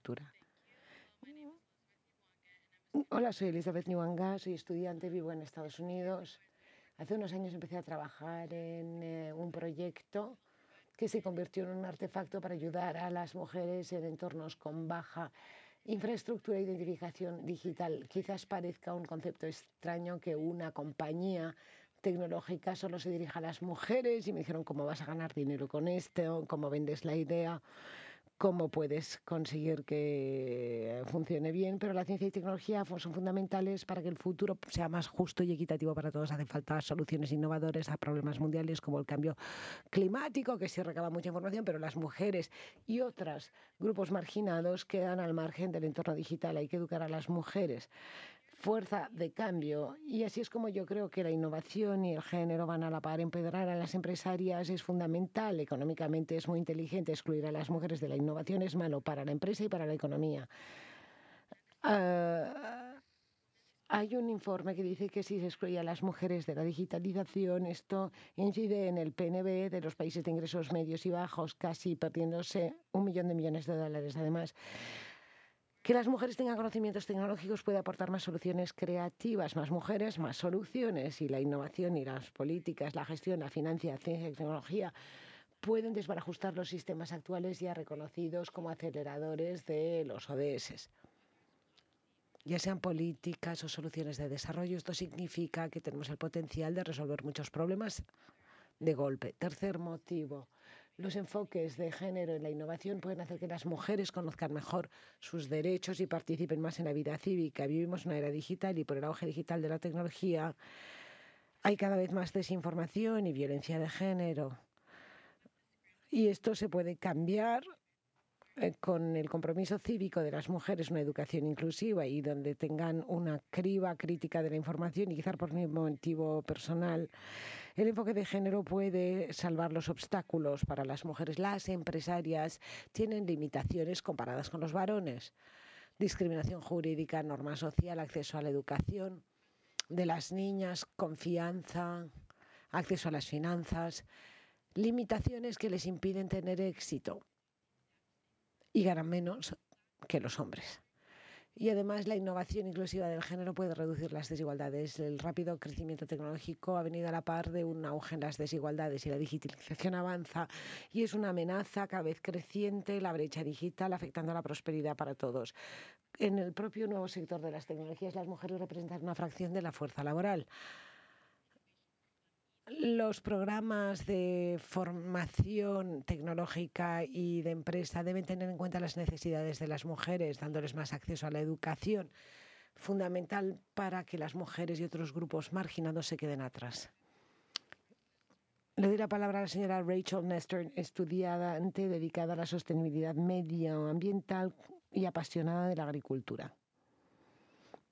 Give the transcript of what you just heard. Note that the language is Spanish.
agricultura. Hola, soy Elizabeth Nyuanga, soy estudiante, vivo en Estados Unidos. Hace unos años empecé a trabajar en un proyecto que se convirtió en un artefacto para ayudar a las mujeres en entornos con baja infraestructura e identificación digital. Quizás parezca un concepto extraño que una compañía tecnológica solo se dirija a las mujeres y me dijeron cómo vas a ganar dinero con esto, cómo vendes la idea, cómo puedes conseguir que funcione bien, pero la ciencia y tecnología son fundamentales para que el futuro sea más justo y equitativo para todos. Hace falta soluciones innovadoras a problemas mundiales como el cambio climático, que sí recaba mucha información, pero las mujeres y otros grupos marginados quedan al margen del entorno digital. Hay que educar a las mujeres. Fuerza de cambio. Y así es como yo creo que la innovación y el género van a la par. Empoderar a las empresarias es fundamental. Económicamente es muy inteligente. Excluir a las mujeres de la innovación es malo para la empresa y para la economía. Hay un informe que dice que si se excluye a las mujeres de la digitalización, esto incide en el PNB de los países de ingresos medios y bajos, casi perdiéndose $1 millón de millones. Además, que las mujeres tengan conocimientos tecnológicos puede aportar más soluciones creativas, más mujeres, más soluciones. Y la innovación y las políticas, la gestión, la financiación y tecnología pueden desbarajustar los sistemas actuales ya reconocidos como aceleradores de los ODS. Ya sean políticas o soluciones de desarrollo, esto significa que tenemos el potencial de resolver muchos problemas de golpe. Tercer motivo, los enfoques de género en la innovación pueden hacer que las mujeres conozcan mejor sus derechos y participen más en la vida cívica. Vivimos una era digital y por el auge digital de la tecnología hay cada vez más desinformación y violencia de género. Y esto se puede cambiar con el compromiso cívico de las mujeres, una educación inclusiva y donde tengan una criba crítica de la información y quizás por mi motivo personal. El enfoque de género puede salvar los obstáculos para las mujeres. Las empresarias tienen limitaciones comparadas con los varones. Discriminación jurídica, norma social, acceso a la educación de las niñas, confianza, acceso a las finanzas, limitaciones que les impiden tener éxito y ganan menos que los hombres. Y además la innovación inclusiva del género puede reducir las desigualdades. El rápido crecimiento tecnológico ha venido a la par de un auge en las desigualdades y la digitalización avanza y es una amenaza cada vez creciente la brecha digital afectando a la prosperidad para todos. En el propio nuevo sector de las tecnologías las mujeres representan una fracción de la fuerza laboral. Los programas de formación tecnológica y de empresa deben tener en cuenta las necesidades de las mujeres, dándoles más acceso a la educación, fundamental para que las mujeres y otros grupos marginados se queden atrás. Le doy la palabra a la señora Rachel Nestor, estudiante dedicada a la sostenibilidad medioambiental y apasionada de la agricultura.